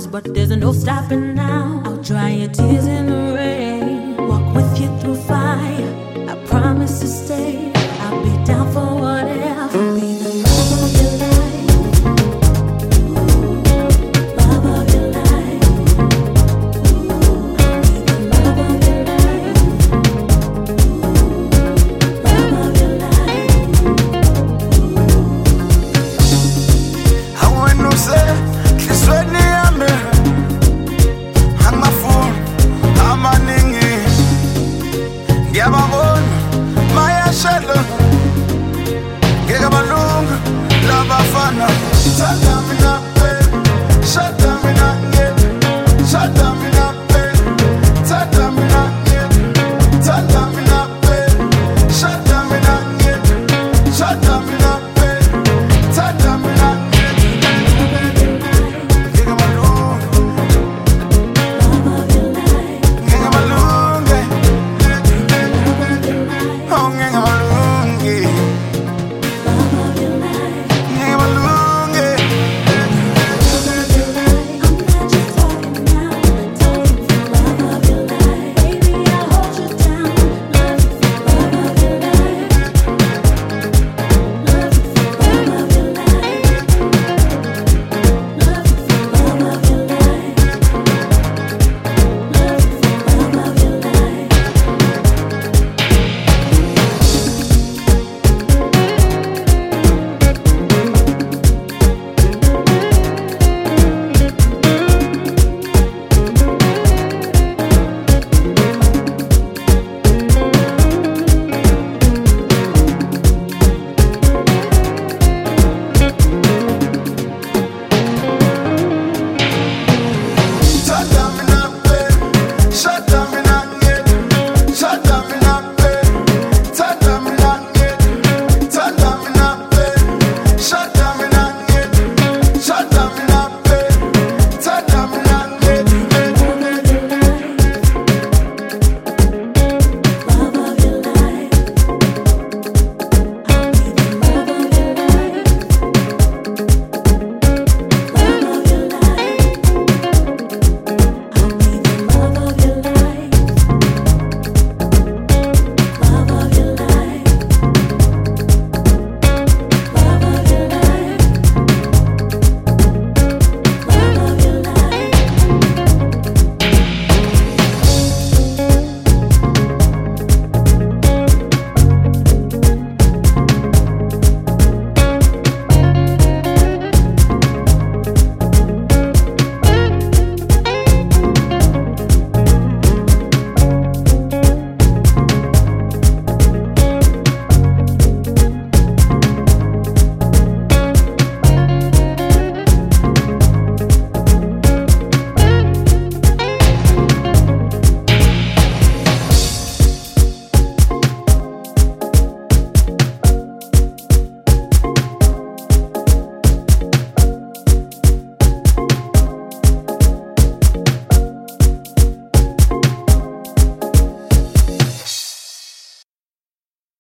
but there's no stopping now. I'll dry your tears in the rain, walk with you through fire. I promise to stay. I'll be down for whatever. Be the love of your life, love of your life. Be the love of your life, love of your life. I want to say, this way near me. I'm a fool, I'm a ningy. Give a bone, my shadow. Give a balloon, love a fun. Shut up,